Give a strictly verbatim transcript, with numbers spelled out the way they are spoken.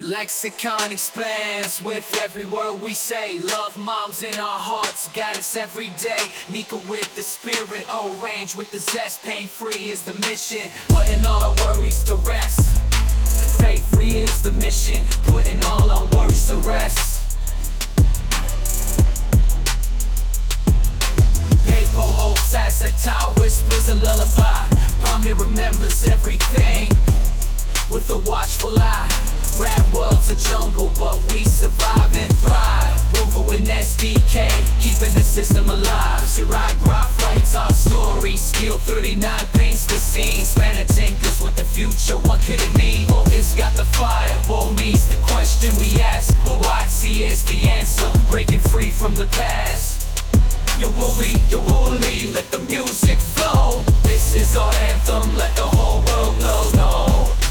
Lexicon expands with every word we say. Love moms in our hearts, guide us every day. Nika with the spirit, orange with the zest. Pain free is the mission, putting all our worries to rest. Faith free is the mission, putting all our worries to rest. Paper hopes as a towel whispers a lullaby. Pomni remembers everything with a watchful eye. Rap world's a jungle, but we survive and thrive. Rover and S D K, keeping the system alive. Shirai Graph writes our story. Skill thirty-nine paints the scene. Spanner tinkers with the future, what could it mean? Morgan's got the fire, Bull me's the question we ask. But what see is the answer, breaking free from the past. You will be, you will leave, let the music flow. This is our anthem, let the whole world know, no.